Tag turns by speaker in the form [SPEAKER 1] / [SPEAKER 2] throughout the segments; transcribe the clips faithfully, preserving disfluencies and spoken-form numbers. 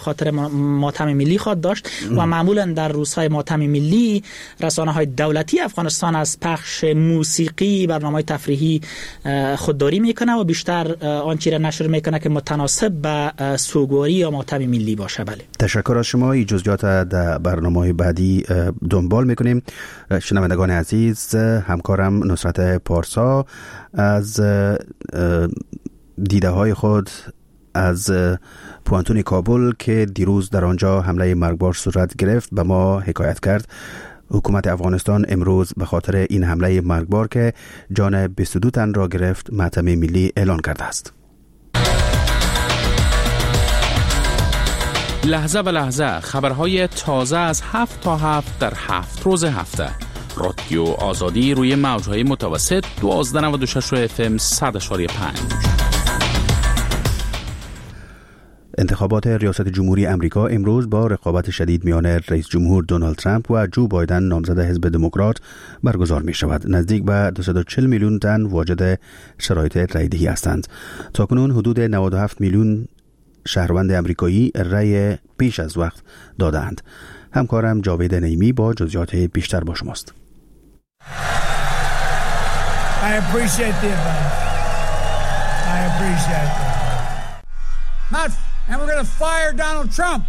[SPEAKER 1] خاطر ماتم ملی خود داشت و معمولا در روزهای ماتم ملی رسانه‌های دولتی افغانستان از پخش موسیقی، برنامه‌های تفریحی خودداری میکنه و بیشتر آنچه را نشر میکنه که متناسب به سوگواری یا ماتم ملی باشه. بله. تشکر
[SPEAKER 2] از شما. این جزئیات در برنامه‌های بعدی دنبال میکنیم. شنوندگان عزیز، همکارم نصرت پارسا از دیده های خود از پوانتون کابل که دیروز در آنجا حمله مرگبار صورت گرفت به ما حکایت کرد. حکومت افغانستان امروز به خاطر این حمله مرگبار که جان بیست و دو تن را گرفت ماتم ملی اعلان کرده است.
[SPEAKER 3] لحظه به لحظه خبرهای تازه از هفت تا هفت در هفت روز هفته. رادیو آزادی روی موجهای متوسط دوازده نود و شش اف ام صد اشاری پنج.
[SPEAKER 2] انتخابات ریاست جمهوری امریکا امروز با رقابت شدید میان رئیس جمهور دونالد ترامپ و جو بایدن نامزد حزب دموکرات برگزار می شود. نزدیک به دویست و چهل میلیون تن واجد شرایط رایدهی هستند. تاکنون حدود نود و هفت میلیون شهروند امریکایی رأی پیش از وقت دادند. همکارم جاوید نعیمی با جزئیات بیشتر با شماست.
[SPEAKER 4] I appreciate the advice. I appreciate it. Not, and we're going to fire Donald Trump.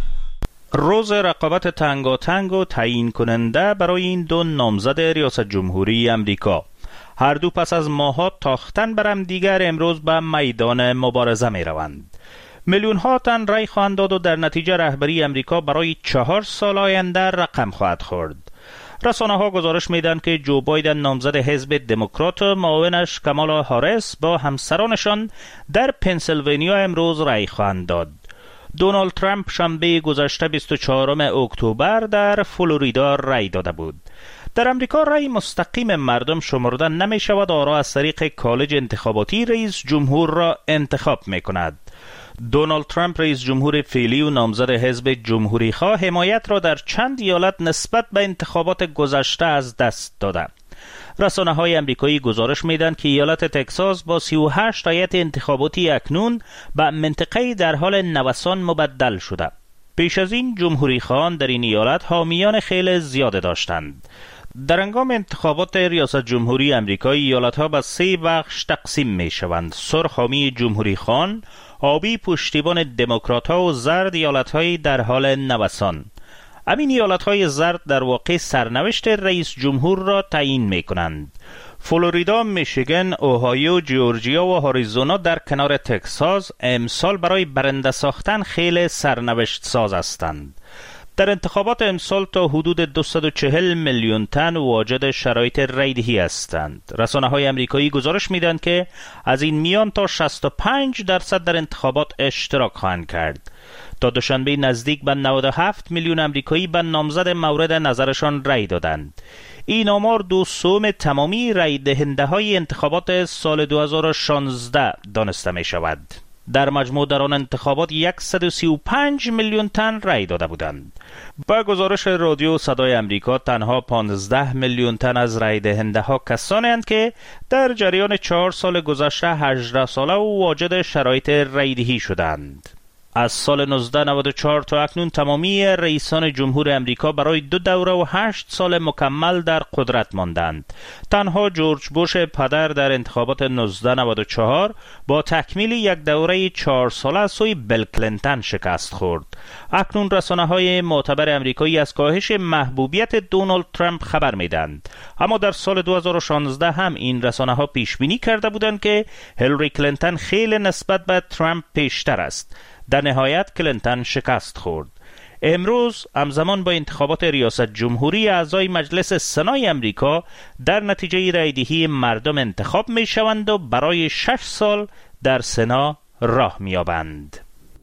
[SPEAKER 5] روز رقابت تنگاتنگ و تعیین کننده برای این دو نامزد ریاست جمهوری امریکا. هر دو پس از ماهات تاختن برم دیگر امروز به میدان مبارزه می روند. میلیون ها تن رای خواهند داد و در نتیجه رهبری امریکا برای چهار سال آینده رقم خواهد خورد. رسانه ها گزارش میدن که جو بایدن نامزد حزب دموکرات و معاونش کامالا هاریس با همسرانشان در پنسیلوانیا امروز رای خواهند داد. دونالد ترامپ شنبه گذشته بیست و چهارم اکتبر در فلوریدا رای داده بود. در امریکا رای مستقیم مردم شمرده نمی شود، آرا از طریق کالج انتخاباتی رئیس جمهور را انتخاب می کند. دونالد ترامپ رئیس جمهور فعلی و نامزد حزب جمهوری خواه حمایت را در چند ایالت نسبت به انتخابات گذشته از دست داده. رسانه های امریکایی گزارش میدن که ایالت تگزاس با سی و هشت هیئت انتخاباتی اکنون به منطقه در حال نوسان مبدل شده. پیش از این جمهوری خواهان در این ایالت حامیان خیلی زیاده داشتند. در هنگام انتخابات ریاست جمهوری امریکایی ایالت‌ها به سه بخش تقسیم می‌شوند: سرخ حامی جمهوری خواهان، آبی پشتیبان دموکرات‌ها و زرد ایالت‌های در حال نوسان. همین ایالت‌های زرد در واقع سرنوشت رئیس جمهور را تعیین می‌کنند. فلوریدا، میشیگن، اوهایو، جورجیا و آریزونا در کنار تگزاس امسال برای برنده ساختن خیلی سرنوشت ساز هستند. در انتخابات امسال تا حدود دویست و چهل میلیون تن واجد شرایط رایدهی هستند. رسانه‌های امریکایی گزارش میدن که از این میان تا شصت و پنج درصد در انتخابات اشتراک خواهند کرد. تا دوشنبه نزدیک به نود و هفت میلیون امریکایی به نامزد مورد نظرشان رای دادند. این آمار دو سوم تمامی رای دهنده های انتخابات سال دو هزار و شانزده دانسته می شود. در مجموع در آن انتخابات صد و سی و پنج میلیون تن رای داده بودند. با گزارش رادیو صدای امریکا تنها پانزده میلیون تن از رای دهنده ها کسانی اند که در جریان چهار سال گذشته هجده ساله و واجد شرایط رایدهی شدند. از سال نوزده نود و چهار تا اکنون تمامی رئیسان جمهور امریکا برای دو دوره و هشت سال مکمل در قدرت ماندند. تنها جورج بوش پدر در انتخابات نوزده نود و چهار با تکمیل یک دوره چهار ساله از سوی بیل کلینتون شکست خورد. اکنون رسانه‌های معتبر امریکایی از کاهش محبوبیت دونالد ترامپ خبر میدند. اما در سال دو هزار و شانزده هم این رسانه‌ها پیش بینی کرده بودند که هیلاری کلینتون خیلی نسبت به ترامپ پیشتر است. در نهایت کلینتون شکست خورد. امروز همزمان با انتخابات ریاست جمهوری اعضای مجلس سنای امریکا در نتیجه رایدهی مردم انتخاب می شوند و برای شش سال در سنا راه می یابند.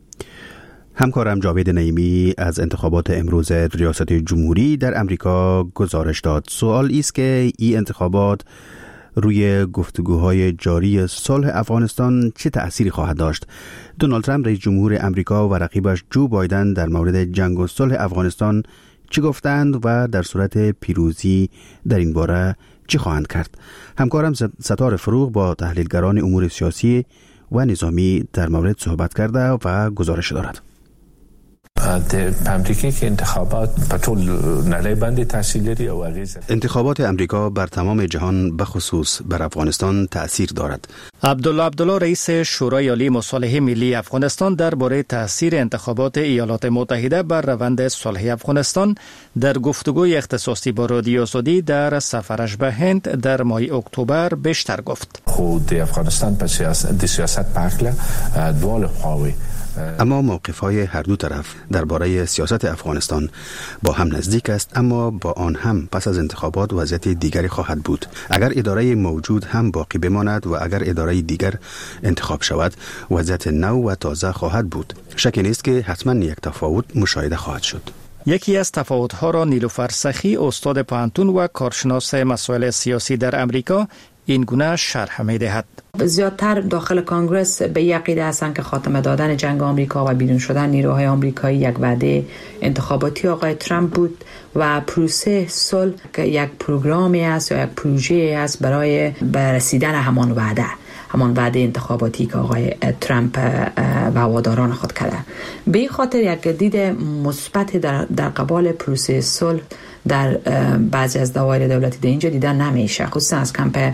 [SPEAKER 2] همکارم جاوید نعیمی از انتخابات امروز ریاست جمهوری در امریکا گزارش داد. سوال است که این انتخابات روی گفتگوهای جاری صلح افغانستان چه تأثیری خواهد داشت؟ دونالد ترامپ رئیس جمهور امریکا و رقیبش جو بایدن در مورد جنگ و صلح افغانستان چه گفتند و در صورت پیروزی در این باره چه خواهند کرد؟ همکارم ستار فروغ با تحلیلگران امور سیاسی و نظامی در مورد صحبت کرده و گزارش دارد.
[SPEAKER 6] امریکایی که انتخابات په ټول نړۍ باندې تاثیر لري او اغیز
[SPEAKER 2] انتخابات امریکا بر تمام جهان بخصوص بر افغانستان تأثیر دارد.
[SPEAKER 7] عبدالله عبدالله رئیس شورای عالی مصالحه ملی افغانستان درباره تاثیر انتخابات ایالات متحده بر روند صلح افغانستان در گفتگوی اختصاصی با رادیو آزادی در سفرش به هند در ماه اکتبر بیشتر گفت.
[SPEAKER 6] خود افغانستان په سیاست د سیاست په اړه دوه خواوې
[SPEAKER 2] اما موقف‌های هر دو طرف درباره سیاست افغانستان با هم نزدیک است، اما با آن هم پس از انتخابات وضعیت دیگری خواهد بود. اگر اداره موجود هم باقی بماند و اگر اداره دیگر انتخاب شود وضعیت نو و تازه خواهد بود. شکی نیست که حتما یک تفاوت مشاهده خواهد شد.
[SPEAKER 7] یکی از تفاوت‌ها را نیلوفر سخی استاد پانتون و کارشناس مسائل سیاسی در امریکا این گونه شرح می‌دهد.
[SPEAKER 8] زیادتر داخل کانگرس به یک عقیده هستند که خاتمه دادن جنگ آمریکا و بیرون شدن نیروهای آمریکایی یک وعده انتخاباتی آقای ترامپ بود و پروسه صلح که یک پروگرامی است یا یک پروژه است برای رسیدن همان وعده همان وعده انتخاباتی که آقای ترامپ و هواداران خود کرده. به این خاطر یک دید مثبت در در قبال پروسه صلح در بعضی از دوایر دولتی در اینجا دیدن نمیشه، خصوصا از کمپ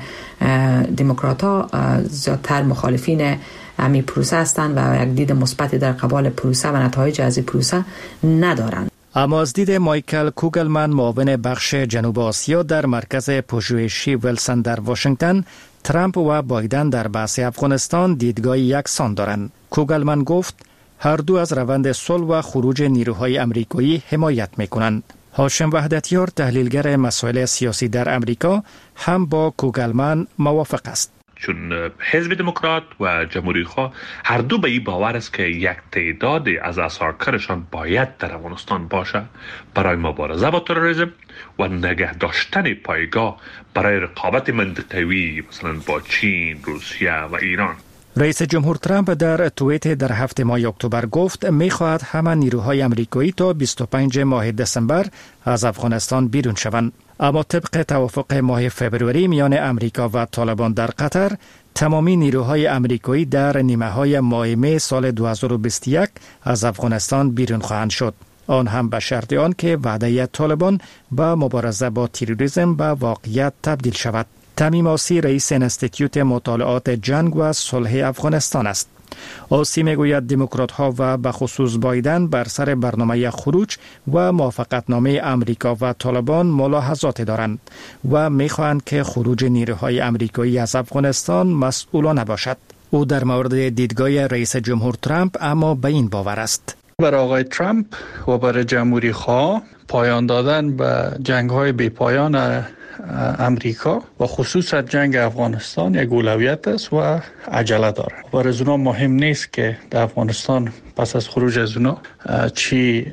[SPEAKER 8] دموکرات‌ها زیادتر مخالفین همین پروسه هستند و یک دید مثبت در قبال پروسه و نتایج از این پروسه ندارند.
[SPEAKER 7] اما از دید مایکل کوگلمن معاون بخش جنوب آسیا در مرکز پژوهشی ویلسون در واشنگتن، ترامپ و بایدن در بحث افغانستان دیدگاه یکسان دارند. کوگلمن گفت هر دو از روند صلح و خروج نیروهای آمریکایی حمایت می‌کنند. هاشم وحدتیار تحلیلگر مسائل سیاسی در امریکا هم با کوگلمن موافق است.
[SPEAKER 9] چون حزب دموکرات و جمهوری خواه هر دو به این باور است که یک تعداد از اثرکارشان باید در افغانستان باشه برای مبارزه با تروریسم و نگه داشتن پایگاه برای رقابت منطقوی مثلا با چین، روسیه و ایران.
[SPEAKER 7] رئیس جمهور ترامپ در توییت در هفته ماه اکتبر گفت می‌خواهد همه نیروهای آمریکایی تا بیست و پنجم ماه دسامبر از افغانستان بیرون شوند. اما طبق توافق ماه فوریه میان آمریکا و طالبان در قطر، تمامی نیروهای آمریکایی در نیمه‌های ماه می سال دو هزار و بیست و یک از افغانستان بیرون خواهند شد. آن هم به شرط آن که وعده طالبان با مبارزه با تروریسم به واقعیت تبدیل شود. تمیم آسی رئیس انستیتیوت مطالعات جنگ و صلح افغانستان است. آسی میگوید دموکرات ها و به خصوص بایدن بر سر برنامه خروج و موافقتنامه امریکا و طالبان ملاحظات دارند و میخواهند که خروج نیروهای آمریکایی از افغانستان مسئولانه باشد. او در مورد دیدگاه رئیس جمهور ترامپ اما به این باور است.
[SPEAKER 10] برای آقای ترامپ و برای جمهوری خواه پایان دادن به جنگ های بی پایان امریکا و خصوصا جنگ افغانستان یک اولویت است و عجله داره. برای اونا مهم نیست که در افغانستان پس از خروج از اونا چی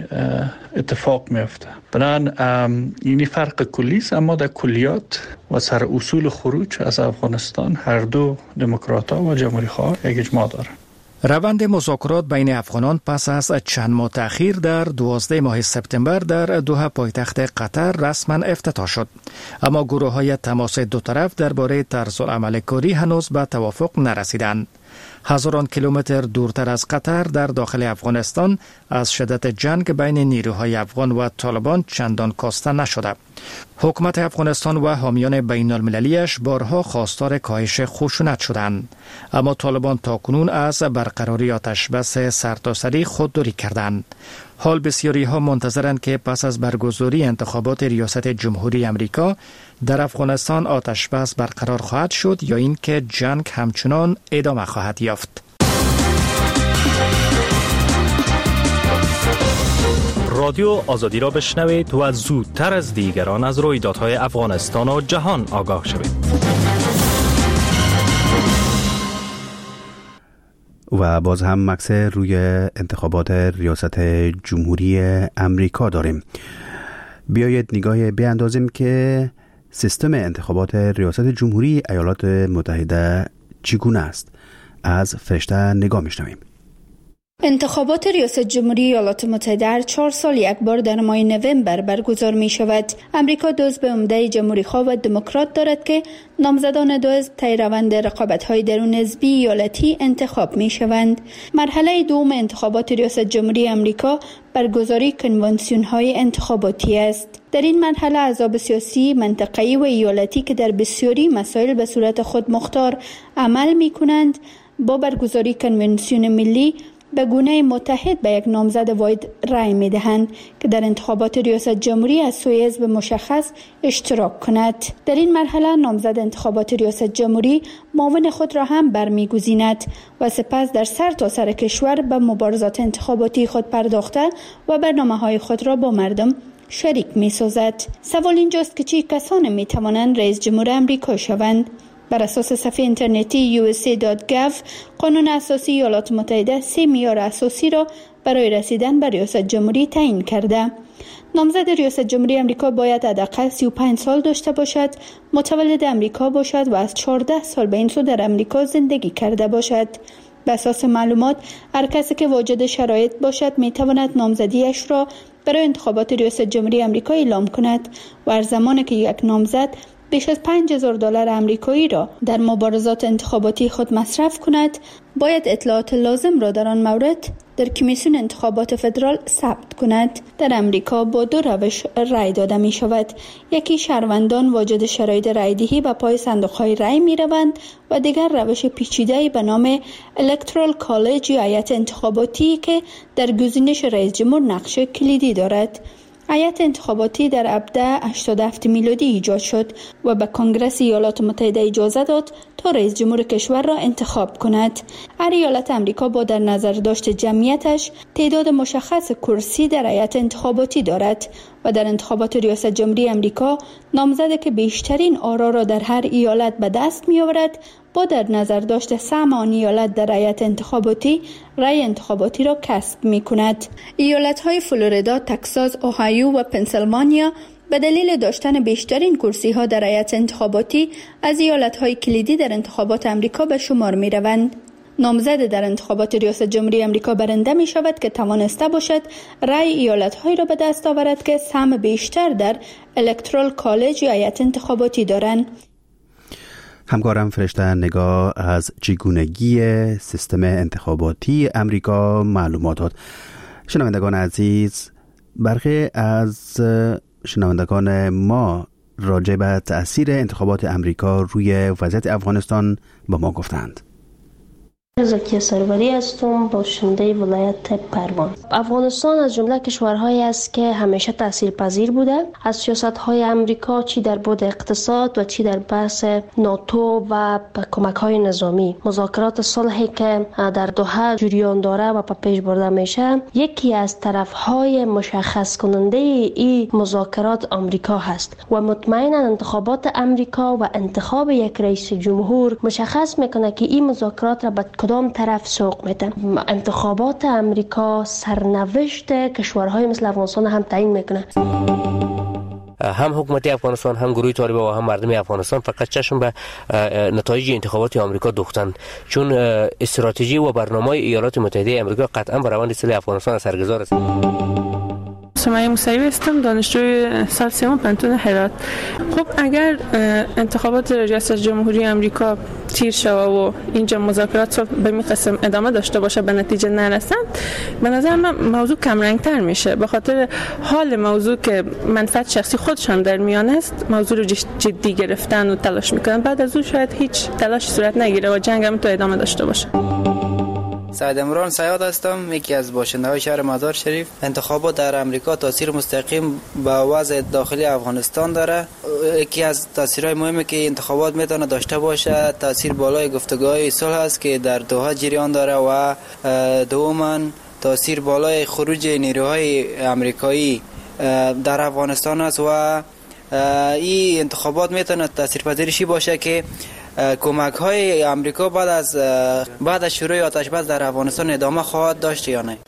[SPEAKER 10] اتفاق میفته. بنابراین اینی فرق کلی است، اما در کلیات و سر اصول خروج از افغانستان هر دو دموکرات‌ها و جمهوری خواه یک اجماع داره.
[SPEAKER 7] روند مذاکرات بین افغانان پس از چند ماه تأخیر در دوازده ماه سپتامبر در دوحه پایتخت قطر رسما افتتاح شد، اما گروه‌های تماس دو طرف درباره طرزالعمل کاری هنوز به توافق نرسیدند. هزاران کیلومتر دورتر از قطر در داخل افغانستان از شدت جنگ بین نیروهای افغان و طالبان چندان کاسته نشده. حکومت افغانستان و حامیان بین المللیش بارها خواستار کاهش خشونت شدند، اما طالبان تاکنون از برقراری آتش بس سرتاسری خودداری کردند. حال بسیاری ها منتظرند که پس از برگزاری انتخابات ریاست جمهوری امریکا در افغانستان آتش بس برقرار خواهد شد یا اینکه جنگ همچنان ادامه خواهد یافت.
[SPEAKER 11] رادیو آزادی را بشنوید و زودتر از دیگران از رویدادهای افغانستان و جهان آگاه شوید.
[SPEAKER 2] و باز هم مکس روی انتخابات ریاست جمهوری امریکا داریم. بیایید نگاه بیاندازیم که سیستم انتخابات ریاست جمهوری ایالات متحده چگونه است. از فرشته نگاه میشنویم.
[SPEAKER 12] انتخابات ریاست جمهوری ایالات متحده هر چهار سال یک بار در ماه نوامبر برگزار می شود. امریکا دو حزب عمده جمهوری‌خواه و دموکرات دارد که نامزدان دو حزب طی روند رقابت‌های درون حزبی ایالتی انتخاب می شوند. مرحله دوم انتخابات ریاست جمهوری امریکا برگزاری کنوانسیون‌های انتخاباتی است. در این مرحله احزاب سیاسی منطقه‌ای و ایالتی که در بسیاری مسائل به صورت خود مختار عمل می کنند با برگزاری کنوانسیون ملی به گونه متحد به یک نامزد واحد رای می دهند که در انتخابات ریاست جمهوری از سوی حزب مشخص اشتراک کند. در این مرحله نامزد انتخابات ریاست جمهوری معاون خود را هم برمیگزیند و سپس در سر تا سر کشور به مبارزات انتخاباتی خود پرداخته و برنامه‌های خود را با مردم شریک می سازد. سوال اینجاست که چه کسانی می توانند رئیس جمهور امریکا شوند؟ بر اساس صفحه اینترنتی یو اس ای دات گاو قانون اساسی ایالات متحده سه معیار اساسی را برای رسیدن به ریاست جمهوری تعیین کرده. نامزد ریاست جمهوری امریکا باید حداقل سی و پنج سال داشته باشد، متولد امریکا باشد و از چهارده سال به این سو در امریکا زندگی کرده باشد. به اساس معلومات هر کسی که واجد شرایط باشد می تواند نامزدیش را برای انتخابات ریاست جمهوری امریکا اعلام کند و هر زمانی که یک نامزد بیش از پنج هزار دلار آمریکایی را در مبارزات انتخاباتی خود مصرف کند، باید اطلاعات لازم را در آن مورد در کمیسیون انتخابات فدرال ثبت کند. در امریکا با دو روش رای داده می شود. یکی شهروندان واجد شرایط رایدهی به پای صندوق‌های رای می روند و دیگر روش پیچیده‌ای به نام الکترال کالج یا هیئت انتخاباتی که در گزینش رئیس جمهور نقش کلیدی دارد. هیئت انتخاباتی در ابدا هشتاد و هفت میلادی ایجاد شد و به کنگره ایالات متحده اجازه داد تا رئیس جمهور کشور را انتخاب کند. هر ایالت امریکا با در نظر داشت جمعیتش تعداد مشخص کرسی در هیئت انتخاباتی دارد و در انتخابات ریاست جمهوری امریکا نامزدی که بیشترین آرا را در هر ایالت به دست می آورد با در نظر داشت سهم آن ایالت در هیئت انتخاباتی رای انتخاباتی را کسب می کند. ایالت‌های فلوریدا، تگزاس، اوهایو و پنسیلوانیا به دلیل داشتن بیشترین کرسی ها در هیئت انتخاباتی از ایالت‌های کلیدی در انتخابات امریکا به شمار می روند. نامزد در انتخابات ریاست جمهوری امریکا برنده می شود که توانسته باشد رای ایالت‌هایی را به دست آورد که سهم بیشتر در الکترال کالج یا هیئت انتخاباتی دارند.
[SPEAKER 2] همکارم فرشته نگاه از چگونگی سیستم انتخاباتی امریکا معلومات داد. شنوندگان عزیز، برخی از شنوندگان ما راجع به تأثیر انتخابات امریکا روی وضعیت افغانستان با ما گفتند.
[SPEAKER 13] زکی سروری هستم، باشنده ولایت پروان. افغانستان از جمله کشورهایی است که همیشه تاثیرپذیر بوده از سیاست‌های امریکا، چی در بعد اقتصاد و چی در بحث ناتو و کمک‌های نظامی. مذاکرات صلحی که در دوحه جریان داره و په پیش برده میشه، یکی از طرف‌های مشخص کننده این مذاکرات امریکا هست و مطمئنا انتخابات امریکا و انتخاب یک رئیس جمهور مشخص میکنه که این مذاکرات را به کدام طرف سوق میده. انتخابات امریکا سرنوشت کشورهای مثل افغانستان هم تعیین میکنه.
[SPEAKER 14] هم حکومت افغانستان، هم گروه طالبان و هم مردم افغانستان فقط چشم به نتایج انتخابات آمریکا دوختند، چون استراتژی و برنامه ایالات متحده آمریکا قطعا بر روند اصلاح افغانستان اثرگذار است.
[SPEAKER 15] سمیه موسوی هستم، دانشجوی سال سوم پنتون هرات. خب اگر انتخابات ریاست جمهوری آمریکا تیر شود و اینجا مذاکرات رو به این قسم ادامه داشته باشه به نتیجه نرسند، به نظر من موضوع کم رنگتر میشه، به خاطر حال موضوع که منفعت شخصی خودشان در میان است موضوع رو جدی گرفتن و تلاش میکنن، بعد از اون شاید هیچ تلاش صورت نگیره و جنگ هم تو ادامه داشته باشه.
[SPEAKER 16] سعید امران سیاد هستم، یکی از باشنده‌های شهر مزار شریف. انتخابات در امریکا تاثیر مستقیم به وضع داخلی افغانستان داره. یکی از تاثیرهای مهمی که انتخابات میتونه داشته باشه تاثیر بالای گفتگوهای صلح است که در دوحه جریان داره و دوما تاثیر بالای خروج نیروهای امریکایی در افغانستان است و این انتخابات میتونه تاثیرپذیرشی باشه که کمک های امریکا بعد از بعد از شروع آتش بس در افغانستان ادامه خواهد داشت یا نه.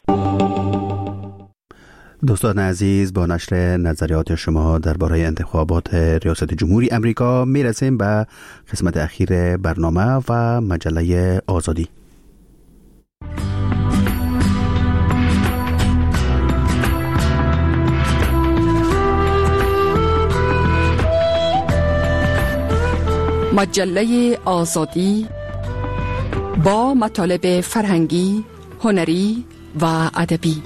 [SPEAKER 2] دوستان عزیز، با نشر نظریات شما درباره انتخابات ریاست جمهوری امریکا میرسیم به قسمت اخیر برنامه و مجله آزادی.
[SPEAKER 17] مجله آزادی با مطالب فرهنگی، هنری و ادبی.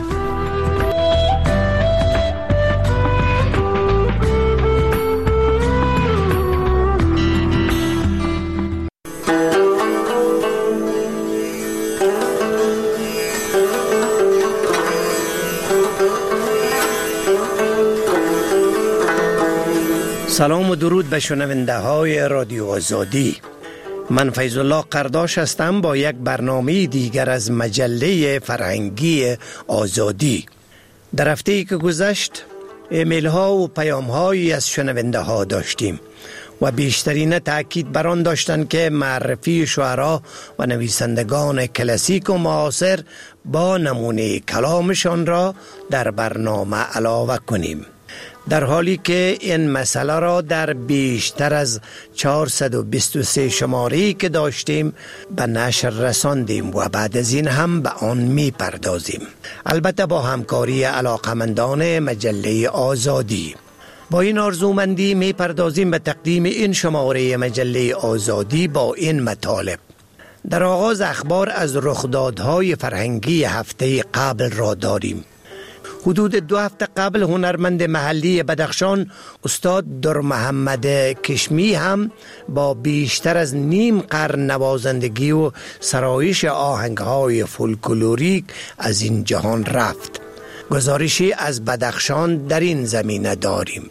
[SPEAKER 18] سلام و درود به شنونده های رادیو آزادی. من فیض الله قرداش هستم با یک برنامه دیگر از مجله فرهنگی آزادی. در هفته‌ای که گذشت ایمیل ها و پیام هایی از شنونده ها داشتیم و بیشترین تأکید بر آن داشتند که معرفی شعرا و نویسندگان کلاسیک و معاصر با نمونه کلامشان را در برنامه علاوه کنیم، در حالی که این مسئله را در بیشتر از چهارصد و بیست و سه شماره‌ای که داشتیم به نشر رساندیم و بعد از این هم به آن می پردازیم، البته با همکاری علاقمندان مجله آزادی. با این آرزومندی می پردازیم به تقدیم این شماره مجله آزادی با این مطالب. در آغاز اخبار از رخدادهای فرهنگی هفته قبل را داریم. حدود دو هفته قبل هنرمند محلی بدخشان استاد در محمد کشمی هم با بیشتر از نیم قرن نوازندگی و سرایش آهنگهای فولکلوریک از این جهان رفت. گزارشی از بدخشان در این زمینه داریم.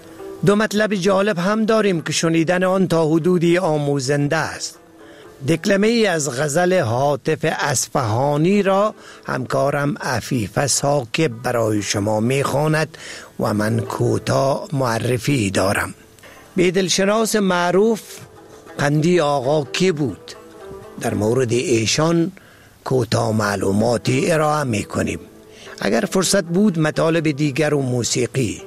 [SPEAKER 18] دو مطلب جالب هم داریم که شنیدن آن تا حدودی آموزنده است. دکلمه ای از غزل حاطف اصفهانی را همکارم عفیفه ثاقب برای شما میخواند و من کوتاه معرفی دارم. بیدلشناس معروف قندی آقا کی بود؟ در مورد ایشان کوتاه معلوماتی ارائه میکنیم. اگر فرصت بود مطالب دیگر و موسیقی.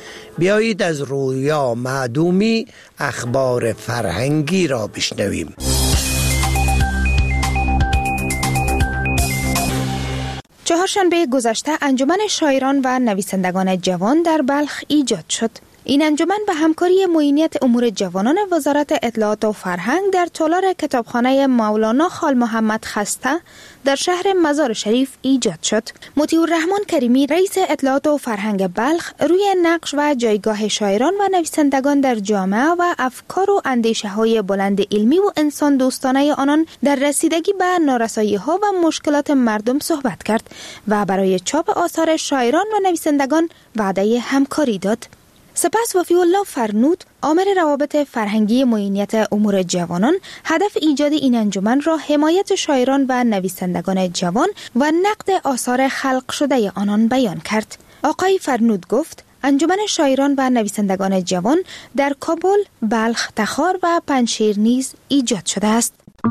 [SPEAKER 18] بیایید از رویا معدومی اخبار فرهنگی را بشنویم.
[SPEAKER 19] چهارشنبه گذشته انجمن شاعران و نویسندگان جوان در بلخ ایجاد شد. این انجمن به همکاری معینیت امور جوانان وزارت اطلاعات و فرهنگ در تالار کتابخانه مولانا خال محمد خسته در شهر مزار شریف ایجاد شد. مطیع الرحمن کریمی رئیس اطلاعات و فرهنگ بلخ روی نقش و جایگاه شاعران و نویسندگان در جامعه و افکار و اندیشه های بلند علمی و انسان دوستانه آنان در رسیدگی به نارسایی ها و مشکلات مردم صحبت کرد و برای چاپ آثار شاعران و نویسندگان وعده همکاری داد. سپس وفی الله فرنود آمر روابط فرهنگی معینیت امور جوانان هدف ایجاد این انجمن را حمایت شاعران و نویسندگان جوان و نقد آثار خلق شده آنان بیان کرد. آقای فرنود گفت انجمن شاعران و نویسندگان جوان در کابل، بلخ، تخار و پنجشیر نیز ایجاد شده است.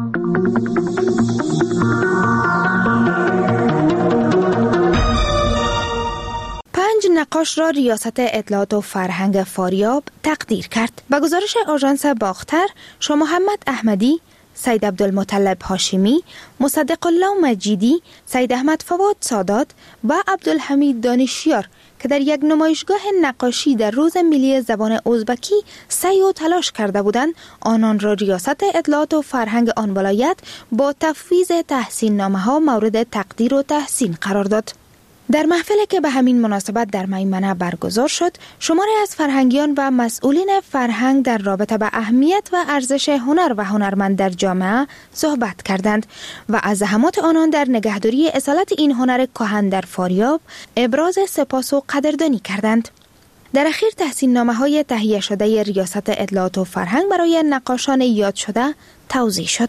[SPEAKER 19] پنج نقاش را ریاست اطلاعات و فرهنگ فاریاب تقدیر کرد. به گزارش آژانس باختر، شاه محمد احمدی، سید عبدالمطلب هاشمی، مصدق الله مجیدی، سید احمد فواد سادات و عبدالحمید دانشیار که در یک نمایشگاه نقاشی در روز ملی زبان ازبکی سعی و تلاش کرده بودند، آنان را ریاست اطلاعات و فرهنگ آن ولایت با تفویض تحسین نامه ها مورد تقدیر و تحسین قرار داد. در محفلی که به همین مناسبت در میمنه برگزار شد، شماری از فرهنگیان و مسئولین فرهنگ در رابطه به اهمیت و ارزش هنر و هنرمند در جامعه صحبت کردند و از زحمات آنان در نگهداری اصالت این هنر کهن در فاریاب ابراز سپاس و قدردانی کردند. در اخیر تحسین نامه های تهیه شده ریاست اطلاعات و فرهنگ برای نقاشان یاد شده توزیع شد.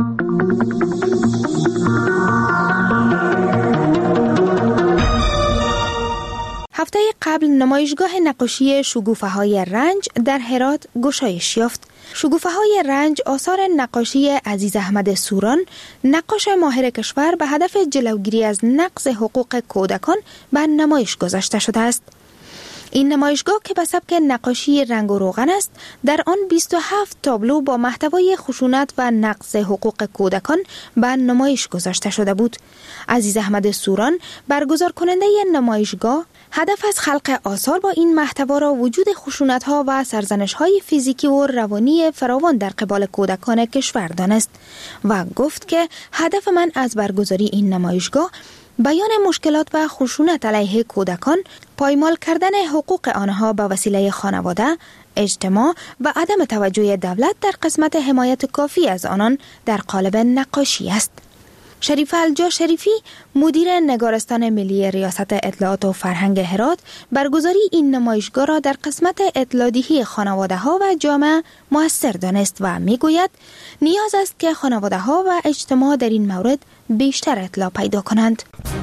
[SPEAKER 19] هفته قبل نمایشگاه نقاشی شگوفه های رنج در هرات گشایش یافت. شگوفه های رنج آثار نقاشی عزیز احمد سوران، نقاش ماهر کشور، به هدف جلوگیری از نقض حقوق کودکان به نمایش گذاشته شده است. این نمایشگاه که به سبک نقاشی رنگ و روغن است، در آن بیست و هفت تابلو با محتوای خشونت و نقض حقوق کودکان به نمایش گذاشته شده بود. عزیز احمد سوران، برگزار کننده نمایشگاه، هدف از خلق آثار با این محتوا را وجود خشونت‌ها و سرزنش‌های فیزیکی و روانی فراوان در قبال کودکان کشور دانست و گفت که هدف من از برگزاری این نمایشگاه بیان مشکلات و خشونت علیه کودکان، پایمال کردن حقوق آنها به وسیله خانواده، اجتماع و عدم توجه دولت در قسمت حمایت کافی از آنان در قالب نقاشی است. شریف الجا شریفی، مدیر نگارستان ملی ریاست اطلاعات و فرهنگ هرات، برگزاری این نمایشگاه را در قسمت اطلاع‌دهی خانواده‌ها و جامعه مؤثر دانست و می‌گوید نیاز است که خانواده‌ها و اجتماع در این مورد بیشتر اطلاع پیدا کنند.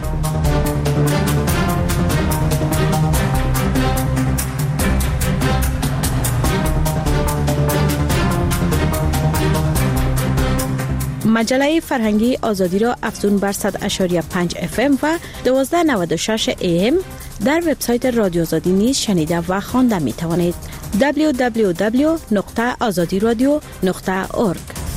[SPEAKER 20] مجله فرهنگی آزادی را افزون بر صد اشاری پنج اف ام و دوازده نود و شش ای ام در وبسایت رادیو آزادی نیز شنیده و خوانده می توانید. دبلیو دبلیو دبلیو نقطه آزادی رادیو نقطه اورگ.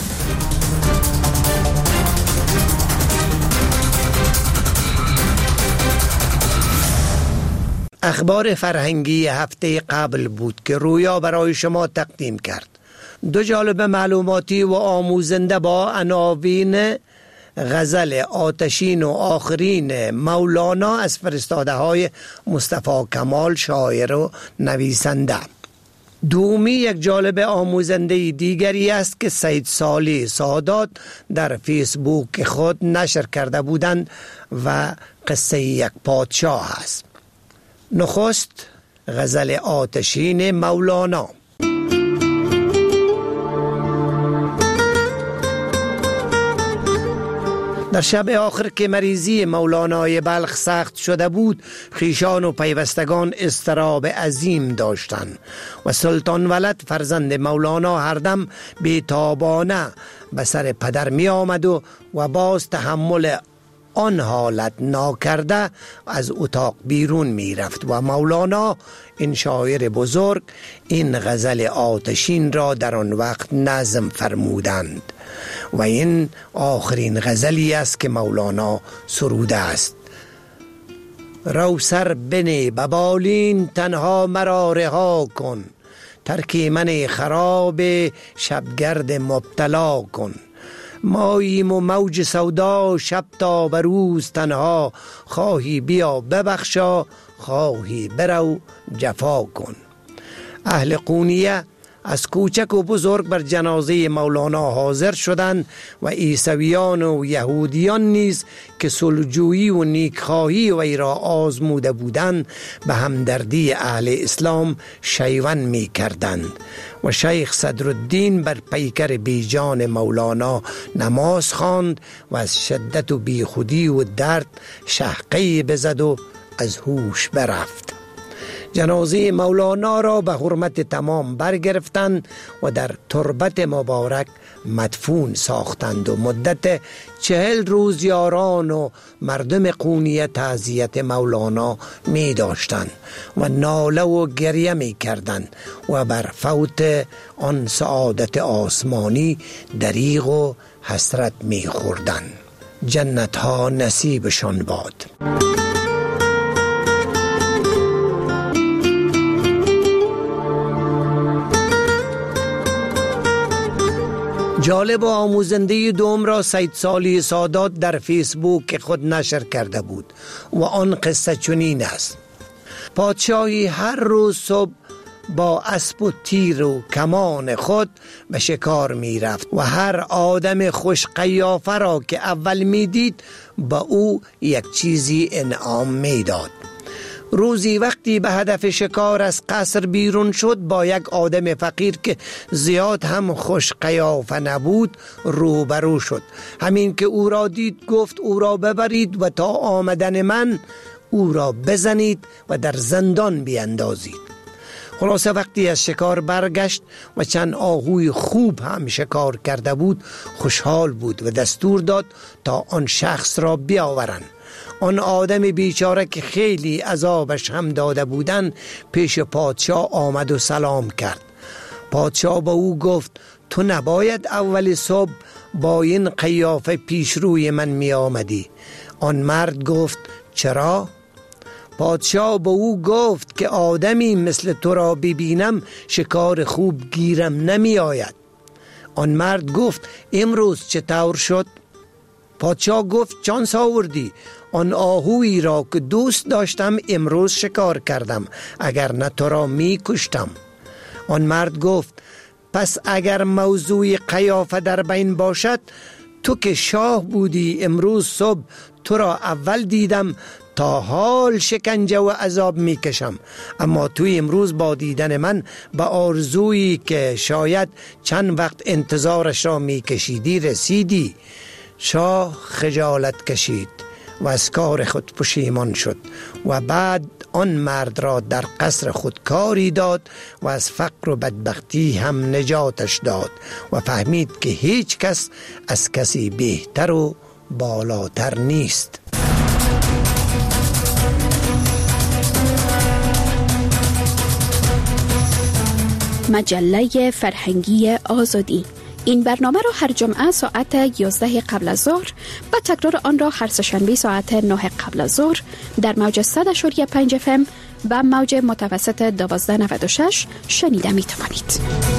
[SPEAKER 18] اخبار فرهنگی هفته قبل بود که رویا برای شما تقدیم کرد. دو جالب معلوماتی و آموزنده با عناوین غزل آتشین و آخرین مولانا از فرستاده های مصطفی کمال، شاعر و نویسنده. دومی یک جالب آموزنده دیگری است که سید صالح سادات در فیسبوک خود نشر کرده بودند و قصه یک پادشاه است. نخست غزل آتشین مولانا. در شب آخر که مریضی مولانای بلخ سخت شده بود، خیشان و پیوستگان اضطراب عظیم داشتند و سلطان ولد فرزند مولانا هر دم بی‌تابانه به سر پدر می آمد و, و باز تحمل آن حالت ناکرده از اتاق بیرون می رفت و مولانا، این شاعر بزرگ، این غزل آتشین را در آن وقت نظم فرمودند و این آخرین غزلی است که مولانا سروده است. رو سر بنه ببالین تنها مرا رها کن، ترک من خراب شبگرد مبتلا کن. ماییم و موج سودا شب تا بروز تنها، خواهی بیا ببخشا خواهی برو جفا کن. اهل قونیه از کوچک و بزرگ بر جنازه مولانا حاضر شدند و عیسویان و یهودیان نیز که صلح‌جویی و نیکخواهی وی را آزموده بودند به همدردی اهل اسلام شیون می کردند و شیخ صدرالدین بر پیکر بیجان مولانا نماز خواند و از شدت و بیخودی و درد شهقه بزد و از هوش برفت. جنازه مولانا را به حرمت تمام برگرفتند و در تربت مبارک مدفون ساختند و مدت چهل روز یاران و مردم قونیه تعزیت مولانا می داشتند و ناله و گریه می کردند و بر فوت آن سعادت آسمانی دریغ و حسرت می خوردند. جنت ها نصیبشان باد. جالب و آموزنده دوم را سید صالح سادات در فیسبوک خود نشر کرده بود و آن قصه چنین است. پادشاهی هر روز صبح با اسب و تیر و کمان خود به شکار می رفت و هر آدم خوش قیافه را که اول می دید با او یک چیزی انعام می داد. روزی وقتی به هدف شکار از قصر بیرون شد با یک آدم فقیر که زیاد هم خوش قیافه نبود روبرو شد. همین که او را دید گفت او را ببرید و تا آمدن من او را بزنید و در زندان بیندازید. خلاصه وقتی از شکار برگشت و چند آهوی خوب هم شکار کرده بود خوشحال بود و دستور داد تا آن شخص را بیاورند آن آدم بیچاره که خیلی عذابش هم داده بودن پیش پادشاه آمد و سلام کرد. پادشاه با او گفت تو نباید اول صبح با این قیافه پیش روی من می آمدی. آن مرد گفت چرا؟ پادشاه با او گفت که آدمی مثل تو را ببینم شکار خوب گیرم نمی آید. آن مرد گفت امروز چطور شد؟ پادشاه گفت چانس آوردی. آن آهویی را که دوست داشتم امروز شکار کردم، اگر نه تو را می کشتم. آن مرد گفت پس اگر موضوع قیافه در بین باشد، تو که شاه بودی امروز صبح تو را اول دیدم تا حال شکنجه و عذاب می کشم، اما تو امروز با دیدن من به آرزویی که شاید چند وقت انتظارش را می کشیدی رسیدی. شاه خجالت کشید و از کار خود پشیمان شد و بعد آن مرد را در قصر خود کاری داد و از فقر و بدبختی هم نجاتش داد و فهمید که هیچ کس از کسی بهتر و بالاتر نیست.
[SPEAKER 21] مجله فرهنگی آزادی. این برنامه را هر جمعه ساعت یازده قبل از ظهر و تکرار آن را هر سه‌شنبه ساعت نه قبل از ظهر در موج صد و پنج اف ام و موج متوسط دوازده نود و شش شنیده می توانید.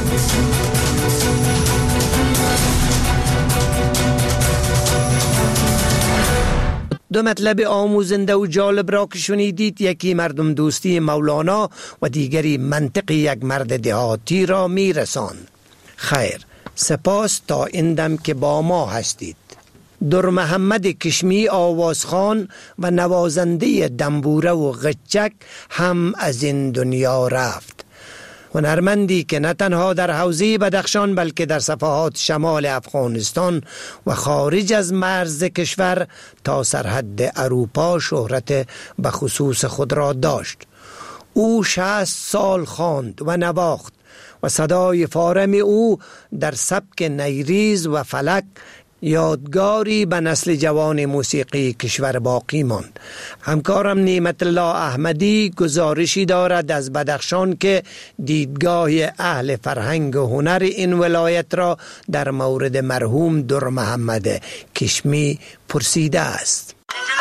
[SPEAKER 18] دو مطلب آموزنده و جالب را که شنیدید، یکی مردم دوستی مولانا و دیگری منطق یک مرد دهاتی را می رساند. خیر، سپاس تا این دم که با ما هستید. در محمد کشمی آوازخان و نوازنده دنبوره و غچک هم از این دنیا رفت. هنرمندی که نه تنها در حوزه بدخشان بلکه در صفحات شمال افغانستان و خارج از مرز کشور تا سرحد اروپا شهرت به خصوص خود را داشت. او شصت سال خواند و نواخت و صدای فارم او در سبک نیریز و فلک یادگاری به نسل جوان موسیقی کشور باقی ماند. همکارم نعمت الله احمدی گزارشی دارد از بدخشان که دیدگاه اهل فرهنگ و هنر این ولایت را در مورد مرحوم در محمد کشمی پرسیده است.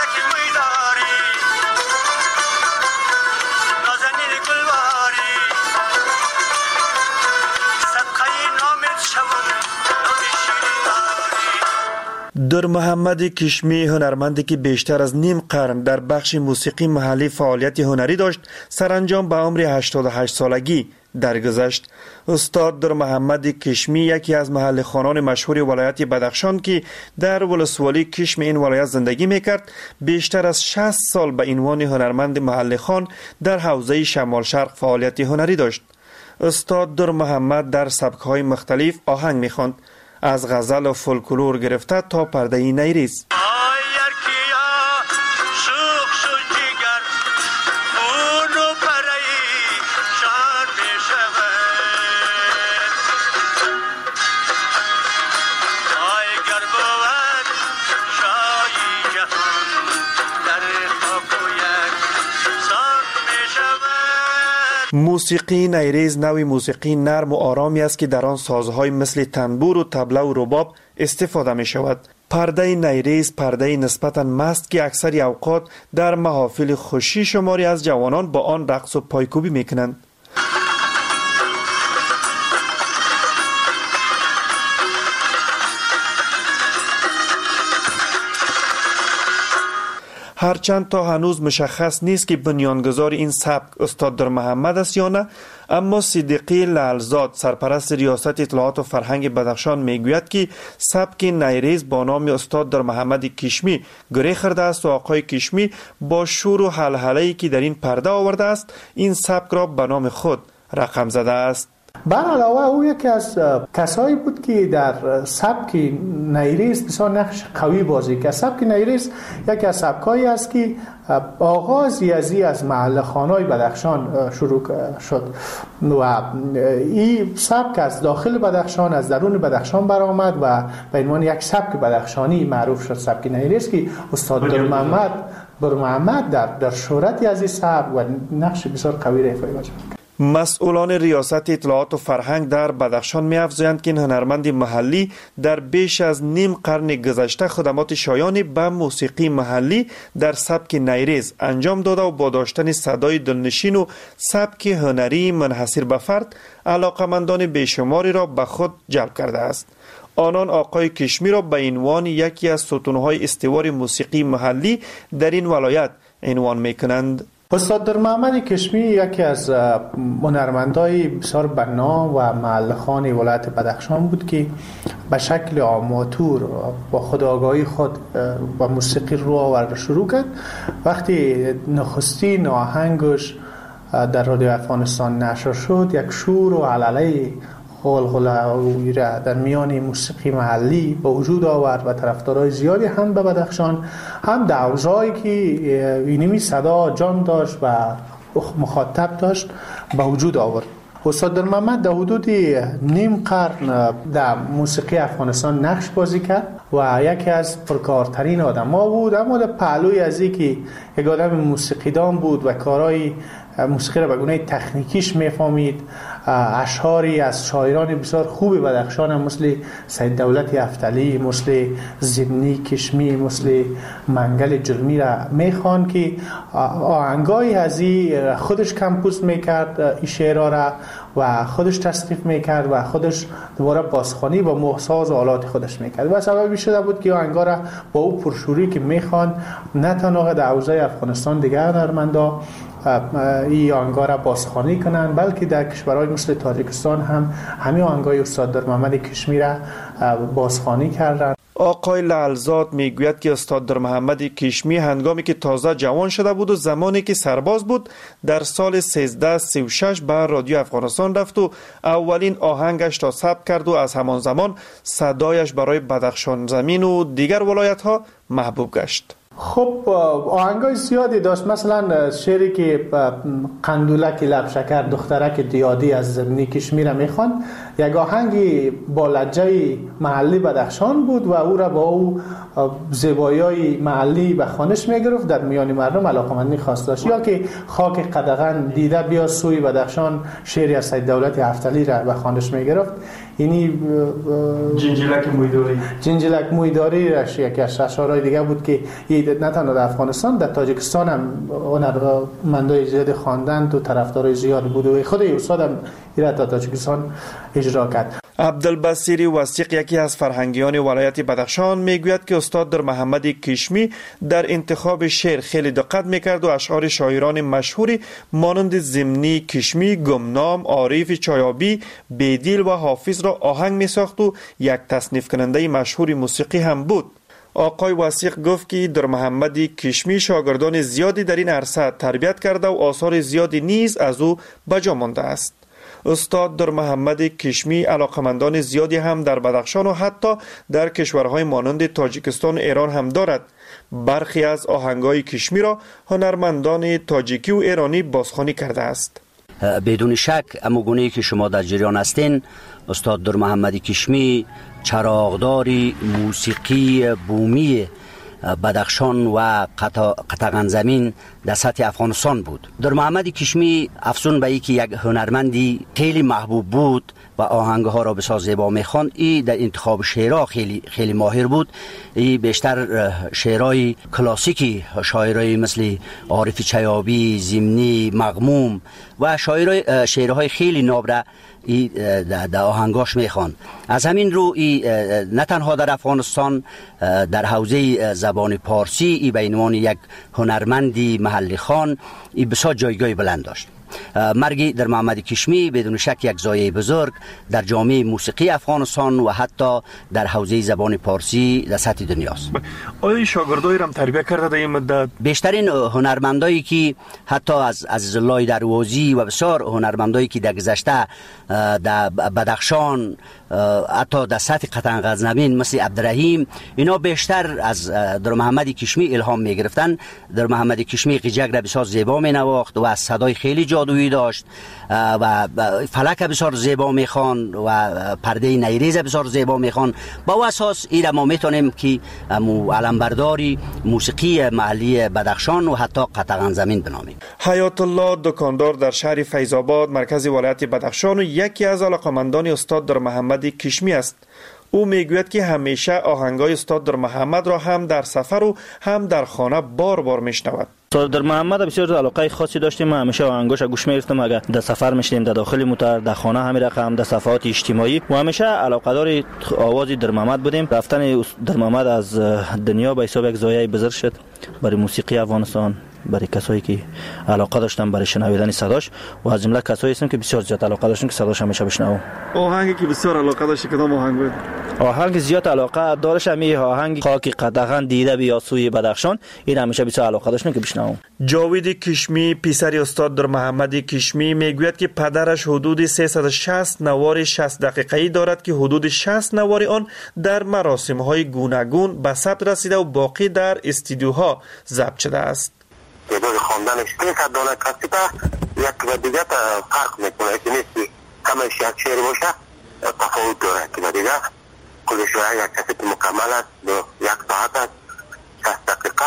[SPEAKER 22] در محمد کشمی هنرمندی که بیشتر از نیم قرن در بخش موسیقی محلی فعالیت هنری داشت، سرانجام به عمر هشتاد و هشت سالگی درگذشت. استاد در محمد کشمی یکی از محل خوانان مشهور ولایت بدخشان که در ولسوالی کشم این ولایت زندگی میکرد، بیشتر از شصت سال به عنوان هنرمند محل خوان در حوزه شمال شرق فعالیت هنری داشت. استاد در محمد در سبک‌های مختلف آهنگ می‌خواند، از غزل و فولکلور گرفته تا پرده نیریز. موسیقی نیریز نوعی موسیقی نرم و آرامی است که در آن سازهای مثل تنبور و طبله و رباب استفاده می شود. پرده نیریز پرده نسبتاً مست که اکثر اوقات در محافل خوشی شماری از جوانان با آن رقص و پایکوبی می کنند. هرچند تا هنوز مشخص نیست که بنیانگذار این سبک استاد در محمد است یا نه، اما صدیقی لعلزاد سرپرست ریاست اطلاعات و فرهنگ بدخشان میگوید که سبک نیریز با نام استاد در محمد کشمی گره خورده است و آقای کشمی با شور و هلهله‌ای که در این پرده آورده است این سبک را به نام خود رقم زده است.
[SPEAKER 1] بر علاوه او یکی از کسایی بود که در سبک نیریز بسیار نقش قوی بازی کرد. سبک نیریز یکی از سبکایی است که آغازی ازی از محل خانه‌های بدخشان شروع شد و این سبک از داخل بدخشان، از درون بدخشان برآمد و به عنوان یک سبک بدخشانی معروف شد، سبک نیریز که استاد در محمد بر محمد در در شهرتی از این سبک و نقش بسیار قوی را ایفا کرد.
[SPEAKER 22] مسئولان ریاست اطلاعات و فرهنگ در بدخشان می‌افزایند که این هنرمند محلی در بیش از نیم قرن گذشته خدمات شایانی به موسیقی محلی در سبک نیریز انجام داده و با داشتن صدای دلنشین و سبک هنری منحصر به فرد علاقمندان بیشماری را به خود جلب کرده است. آنان آقای کشمی را به عنوان یکی از ستونهای استوار موسیقی محلی در این ولایت عنوان می‌کنند.
[SPEAKER 1] استاد در محمد کشمی یکی از هنرمندای بسیار بنا و محلخان ولایت بدخشان بود که به شکل آماتور با خودآگاهی خود با موسیقی رو آورد شروع کرد. وقتی نخستین آهنگش در رادیو افغانستان نشر شد، یک شور و علله غلغله در میان موسیقی محلی به وجود آورد و طرفدارای زیادی هم به بدخشان، هم در حوزه‌ای که اینمی صدا جان داشت و مخاطب داشت به وجود آورد. استاد در محمد در حدود نیم قرن در موسیقی افغانستان نقش بازی کرد و یکی از پرکارترین آدم ها بود، اما در پهلوی از این که یک آدم موسیقیدان بود و کارهای موسیقی را به گونه تکنیکیش میفهمید. اشعاری از شاعران بسیار خوب بدخشان هم مثل سید دولت افتلی، مثل زمنی کشمی، مثل منگل جرمی را میخوان که آهنگای ازی خودش کمپوز میکرد این شعرها را و خودش تصنیف میکرد و خودش دوباره بازخوانی با محساز و آلات خودش میکرد و سببی شده بود که آهنگا را با او پرشوری که میخوان نه تنها در حوزه افغانستان دیگر هنرمندا این آهنگا را بازخوانی کنن، بلکه در کشورهای مثل تاجیکستان هم همین آهنگای استاد در محمد کشمی را بازخوانی کردند.
[SPEAKER 22] آقای لعلزاد میگوید که استاد در محمد کشمی هنگامی که تازه جوان شده بود و زمانی که سرباز بود در سال سیزده سی و شش به رادیو افغانستان رفت و اولین آهنگش را ثبت کرد و از همان زمان صدایش برای بدخشان زمین و دیگر ولایت ها محبوب گشت.
[SPEAKER 1] خب آهنگای زیادی داشت، مثلا شعری که قندولک لب شکر دخترک دیادی از زمینی کشمیر میخوان، یک آهنگی با لهجه محلی بدخشان بود و او را با او زیبایی‌های محلی به خوانش میگرفت، در میان مردم علاقمندی خاص داشت. یا که خاک قدغن دیده بیا سوی بدخشان، شعری از سید دولت افتلی را به خوانش میگرفت. یعنی
[SPEAKER 22] جنجلک مویداری
[SPEAKER 1] جنجلک مویداری راش یکی از اشعارهای دیگه بود که نه تنها در افغانستان، در تاجیکستان هم هنرمندای زیاد خواندند و طرفدارای زیاد بود و خود استاد هم این را در تاجیکستان اجرا کرد.
[SPEAKER 22] عبدالبصیر وثیق یکی از فرهنگیان ولایت بدخشان میگوید که استاد در محمد کشمی در انتخاب شعر خیلی دقت میکرد و اشعار شاعران مشهوری مانند زمنی کشمی، گمنام، عارف چایابی، بیدیل و حافظ را آهنگ میساخت و یک تصنیف کننده مشهور موسیقی هم بود. آقای وثیق گفت که در محمد کشمی شاگردان زیادی در این عرصه تربیت کرده و آثار زیادی نیز از او بجا مانده است. استاد در محمد کشمی علاقمندان زیادی هم در بدخشان و حتی در کشورهای مانند تاجیکستان و ایران هم دارد. برخی از آهنگای کشمی را هنرمندان تاجیکی و ایرانی بازخوانی کرده است.
[SPEAKER 3] بدون شک اما گونه‌ای که شما در جریان هستین، استاد در محمد کشمی چراغداری موسیقی بومی بدخشان و قطغن زمین در سطح افغانستان بود. در محمد کشمی افزون به ای که یک هنرمندی خیلی محبوب بود و آهنگها را بسیار زیبا میخواند، ای در انتخاب شعرها خیلی خیلی ماهر بود. ای بیشتر شعرهای کلاسیکی شاعرای مثل عارف چیابی، زمنی، مغموم و شاعرای شعرهای خیلی ناب را ای در آهنگاش میخوان. از همین رو ای نه تنها در افغانستان در حوزه زبان پارسی ای به عنوان یک هنرمندی محلی خان ای بسیار جایگاه بلند داشت. مرگ در محمد کشمی بدون شک یک زایه بزرگ در جامعه موسیقی افغانستان و حتی در حوزه زبان پارسی در سطح دنیاست.
[SPEAKER 22] آیا شاگردایی را تربیت کرده در این مدت؟
[SPEAKER 3] بیشترین هنرمندایی که حتی از عزیز الله دروازی و بسیار هنرمندایی که در گذشته در بدخشان حتی در سطح قطن غزنوین مثل عبدالرحیم، اینا بیشتر از در محمد کشمی الهام می گرفتن. در محمد کشمی قیجک را بسیار زیبا می نواخت و صدای خیلی جادویی داشت و فلک بسیار زیبا می خوان و پرده نیریز بسیار زیبا می خوان. با اساس این ما میتونیم که علمبرداری موسیقی محلی بدخشان و حتی قطن غزنوین بنامیم.
[SPEAKER 22] حیات الله دکاندار در شهر فیض‌آباد مرکز ولایت بدخشان و یکی از علاقمندان استاد در محمد کشمی است. او میگوید که همیشه آهنگای استاد در محمد را هم در سفر و هم در خانه بار بار میشنود.
[SPEAKER 4] در محمد بسیار علاقه خاصی داشتیم. ما همیشه آهنگاش گوش می‌کردیم. اگر در سفر میشدیم در داخل موتور، در خانه همین رقم، در صفحات اجتماعی و همیشه علاقه‌دار آوازی در محمد بودیم. رفتن در محمد از دنیا به حساب یک زایه بزرگ شد برای موسیقی افغانستان، برای کسایی که علاقه داشتن برای شنیدن صداش و از جمله کسایی هستیم که بسیار زیاد علاقه داشتن که صداش همیشه بشنوم.
[SPEAKER 22] آهنگی که بسیار علاقه داشتی کدام آهنگ بود؟
[SPEAKER 4] آهنگ زیاد علاقه داشتم می آهنگ خاک قدغن دیده بیا سوی بدخشان، این همیشه بسیار علاقه داشتم که بشنوم.
[SPEAKER 22] جاوید کشمی پسر استاد در محمد کشمی میگوید که پدرش حدود سیصد و شصت نوار شصت دقیقه‌ای دارد که حدود شصت نوار آن در مراسم‌های گوناگون به ثبت رسیده و باقی در استودیوها ضبط شده است.
[SPEAKER 5] تعداد خواندنش سیصد دانه کسیده یک و دیگه فرق میکنه که نیستی همه یک شعر باشه تفاوت داره که و دیگه کل شعر یک کسیت مکمل است دو یک ساعت است شصت دقیقه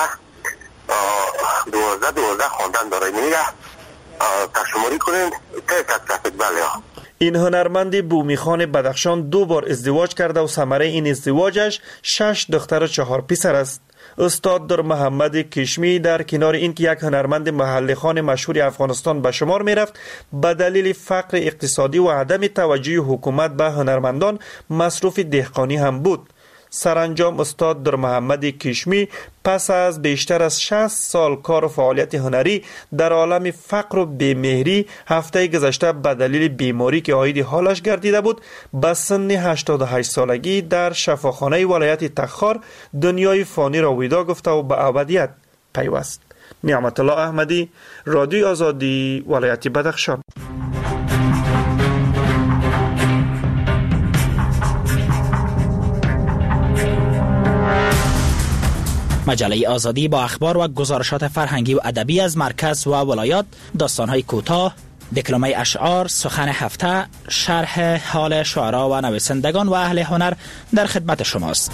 [SPEAKER 5] دوازده دوازده خواندن داره میگه تشماری کنید سیصد کسیت بله.
[SPEAKER 22] این هنرمند بومیخان بدخشان دو بار ازدواج کرده و ثمره این ازدواجش شش دختر و چهار پسر است. استاد در محمد کشمی در کنار اینکه یک هنرمند محلی خان مشهور افغانستان به شمار می رفت، به دلیل فقر اقتصادی و عدم توجه حکومت به هنرمندان مصروف دهقانی هم بود. سرانجام استاد در محمد کشمی پس از بیشتر از شصت سال کار و فعالیت هنری در عالم فقر و بیمهری هفته گذشته به دلیل بیماری که عاید حالش گردیده بود به سن هشتاد و هشت سالگی در شفاخانه ولایت تخار دنیای فانی را ویدا گفته و به ابدیت پیوست. نعمت الله احمدی، رادیوی آزادی، ولایت بدخشان.
[SPEAKER 23] مجله آزادی با اخبار و گزارشات فرهنگی و ادبی از مرکز و ولایات، داستان‌های کوتاه، دکلمه اشعار، سخن هفته، شرح حال شعرا و نویسندگان و اهل هنر در خدمت شماست.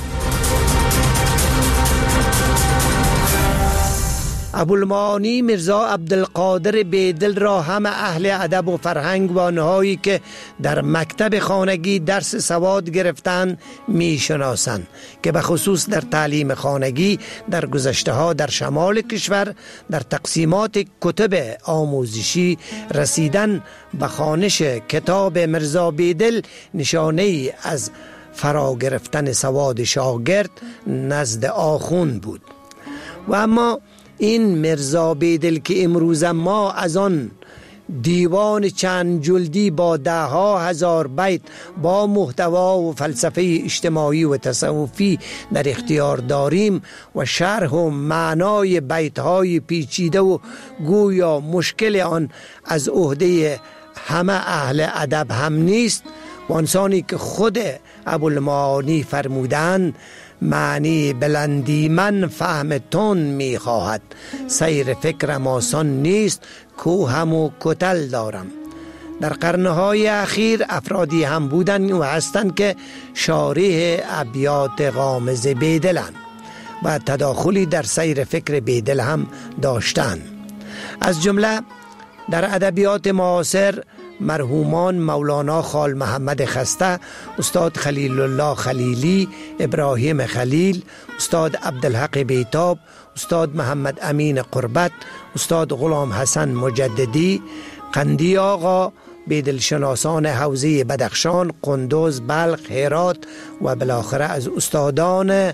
[SPEAKER 18] ابوالمعانی میرزا عبدالقادر بیدل را همه اهل ادب و فرهنگ و آنهایی که در مکتب خانگی درس سواد گرفتن میشناسند که به خصوص در تعلیم خانگی در گذشته ها در شمال کشور در تقسیمات کتب آموزشی رسیدن به خوانش کتاب میرزا بیدل نشانه ای از فرا گرفتن سواد شاگرد نزد آخوند بود. و اما این میرزا بیدل که امروز ما از آن دیوان چند جلدی با ده ها هزار بیت با محتوا و فلسفه اجتماعی و تصوفی در اختیار داریم و شرح و معنای بیت های پیچیده و گویا مشکل آن از عهده همه اهل ادب هم نیست، و انسانی که خود ابوالمعانی فرمودند معنی بلندی من فهم تون می خواهد، سیر فکرم آسان نیست کوهم و کتل دارم. در قرنهای اخیر افرادی هم بودند و هستند که شارح ابیات غامض بیدلند و تداخلی در سیر فکر بیدل هم داشتند. از جمله در ادبیات معاصر مرحومان مولانا خال محمد خسته، استاد خلیل الله خلیلی، ابراهیم خلیل، استاد عبدالحق بیتاب، استاد محمد امین قربت، استاد غلام حسن مجددی، قندی آقا، بیدلشناسان حوزه بدخشان، قندوز، بلخ، هرات و بالاخره از استادان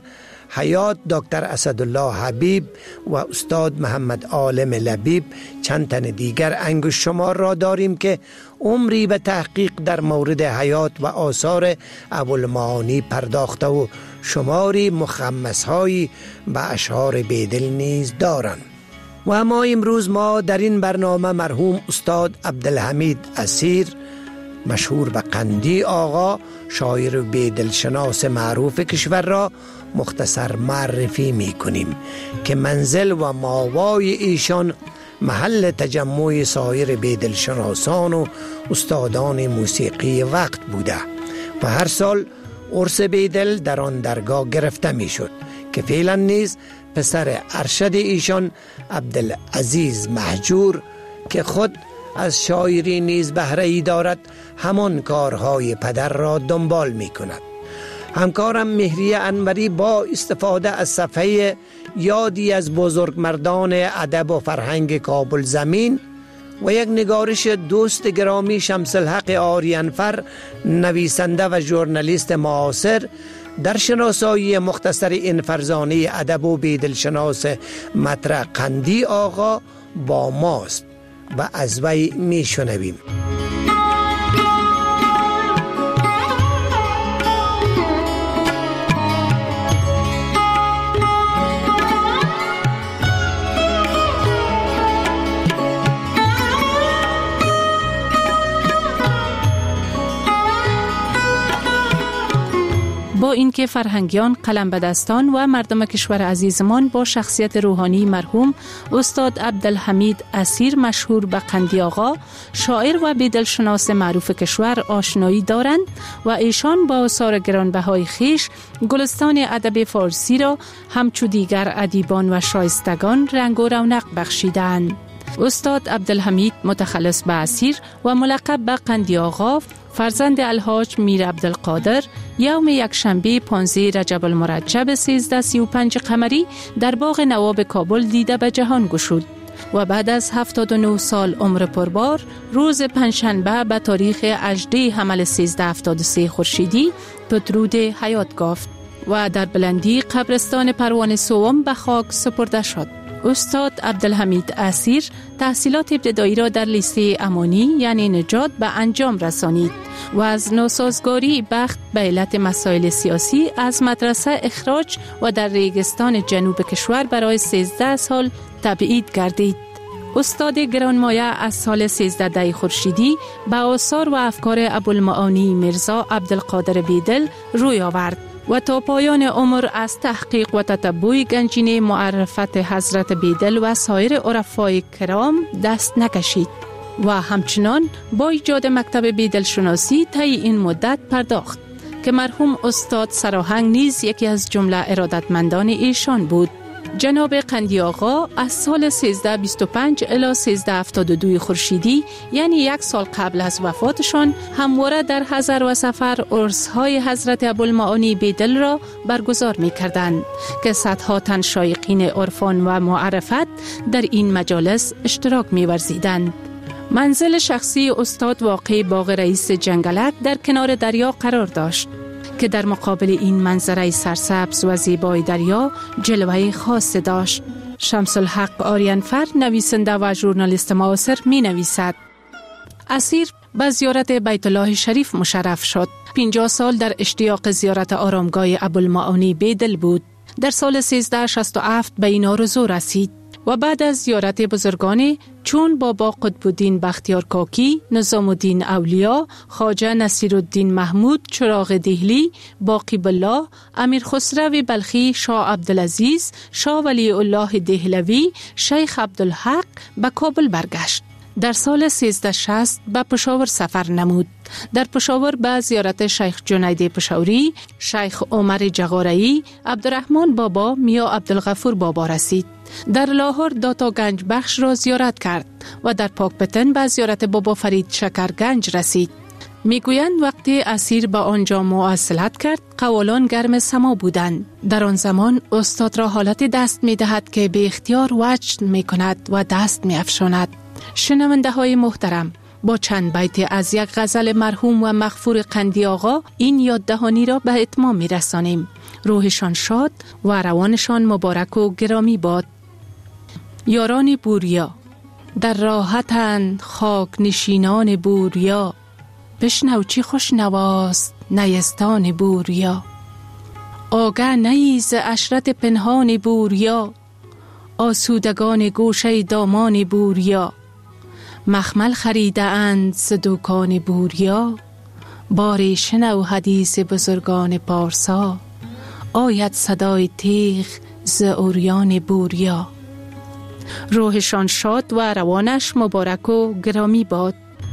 [SPEAKER 18] حیات دکتر اسدالله حبیب و استاد محمد عالم لبیب چند تن دیگر انگشت شمار را داریم که عمری به تحقیق در مورد حیات و آثار ابوالمعانی پرداخته و شماری مخمس‌هایی به اشعار بیدل نیز دارند. و اما امروز ما در این برنامه مرحوم استاد عبدالحمید اسیر مشهور به قندی آقا، شاعر و بیدلشناس معروف کشور را مختصر معرفی می کنیم که منزل و ماوای ایشان محل تجمع سایر بیدلشناسان و استادان موسیقی وقت بوده و هر سال عرس بیدل در آن درگاه گرفته می شد که فعلا نیز پسر ارشد ایشان عبدالعزیز مهجور که خود از شاعری نیز بهره ای دارد همان کارهای پدر را دنبال می کند. همکارم مهری انوری با استفاده از صفحه یادی از بزرگمردان ادب و فرهنگ کابل زمین و یک نگارش دوست گرامی شمس الحق آریانفر نویسنده و ژورنالیست معاصر در شناسایی مختصر این فرزانه ادب و بیدلشناس مطرح قندی آقا با ماست و از وی می شنویم.
[SPEAKER 6] با اینکه فرهنگیان، قلمبدستان و مردم کشور عزیزمان با شخصیت روحانی مرحوم استاد عبدالحمید اسیر مشهور به قندی آقا، شاعر و بیدلشناس معروف کشور آشنایی دارند و ایشان با آثار گرانبهای خیش گلستان ادب فارسی را همچو دیگر ادیبان و شایستگان رنگ و رونق بخشیدند. استاد عبدالحمید متخلص به اسیر و ملقب به قندی آقا، فرزند الحاج میر عبدالقادر، یوم یکشنبه پانزده رجب المرجب سیزده و سی و پنج قمری در باغ نواب کابل دیده به جهان گشود و بعد از هفتاد و نه سال عمر پربار روز پنجشنبه به تاریخ هجدهم حمل سیزده هفتاد و سه خورشیدی پدرود حیات گافت و در بلندی قبرستان پروان سوم به خاک سپرده شد. استاد عبدالحمید اسیر تحصیلات ابتدایی را در لیسه امانی یعنی نجات به انجام رسانید و از ناسازگاری بخت به علت مسائل سیاسی از مدرسه اخراج و در ریگستان جنوب کشور برای سیزده سال تبعید گردید. استاد گرانمایه از سال سیزده دی خورشیدی به آثار و افکار ابوالمعانی میرزا عبدالقادر بیدل روی آورد و تا پایان عمر از تحقیق و تتبع گنجینه معرفت حضرت بیدل و سایر عرفای کرام دست نکشید و همچنان با ایجاد مکتب بیدل شناسی طی این مدت پرداخت که مرحوم استاد سراهنگ نیز یکی از جمله ارادتمندان ایشان بود. جناب قندی آقا از سال سیزده بیست و پنج الی سیزده هفتاد و دو خورشیدی یعنی یک سال قبل از وفاتشان همواره در حضر و سفر عرس‌های حضرت ابوالمعانی بیدل را برگزار می‌کردند که صدها تن شایقین عرفان و معرفت در این مجالس اشتراک می‌ورزیدند. منزل شخصی استاد واقع باغ رئیس جنگلک در کنار دریا قرار داشت که در مقابل این منظره سرسبز و زیبای دریا جلوه خاص داشت. شمس الحق آریانفر نویسنده و ژورنالیست معاصر می نویسد: اسیر به زیارت بیت الله شریف مشرف شد. پنجاه سال در اشتیاق زیارت آرامگاه ابوالمعانی بیدل بود. در سال سیزده شصت و هفت به این آرزو رسید و بعد از زیارت بزرگانی چون بابا قطب‌الدین بختیار کاکی، نظام الدین اولیا، خواجه نصیرالدین محمود چراغ دهلی، باقی بالله، امیر خسرو بلخی، شاه عبدالعزیز، شاه ولی الله دهلوی، شیخ عبدالحق به کابل برگشت. در سال سیزده شصت به پشاور سفر نمود. در پشاور به زیارت شیخ جنید پشاوری، شیخ عمر جغارایی، عبدالرحمن بابا، میا عبدالغفور بابا رسید. در لاهور داتا گنج بخش را زیارت کرد و در پاکپتن به زیارت بابا فرید شکرگنج رسید. میگویند وقتی اسیر به آنجا مواصلت کرد قوالان گرم سما بودند. در آن زمان استاد را حالت دست می دهد که به اختیار وجد می کند و دست می افشاند. شنونده های محترم، با چند بیت از یک غزل مرحوم و مغفور قندی آقا این یاددهانی را به اتمام می رسانیم. روحشان شاد و روانشان مبارک و گرامی باد. یاران بوریا، در راحتند خاک نشینان بوریا، بشنو چی خوش نواست نیستان بوریا. آگه نیز عشرت پنهان بوریا، آسودگان گوشه دامان بوریا. مخمل خریده اند ز دکان بوریا، باری شنو حدیث بزرگان پارسا. آید صدای تیغ ز اوریان بوریا. روحشان شاد و روانش مبارک و گرامی باد.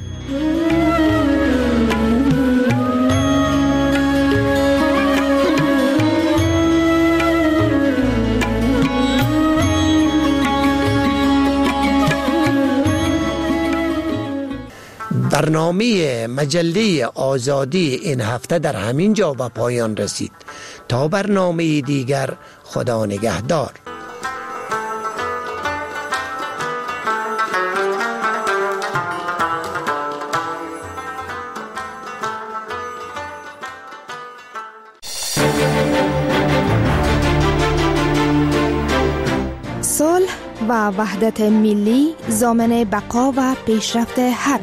[SPEAKER 18] برنامه مجله آزادی این هفته در همین جا به پایان رسید. تا برنامه دیگر، خدا نگهدار.
[SPEAKER 19] صلح و وحدت ملی ضامن بقا و پیشرفت هر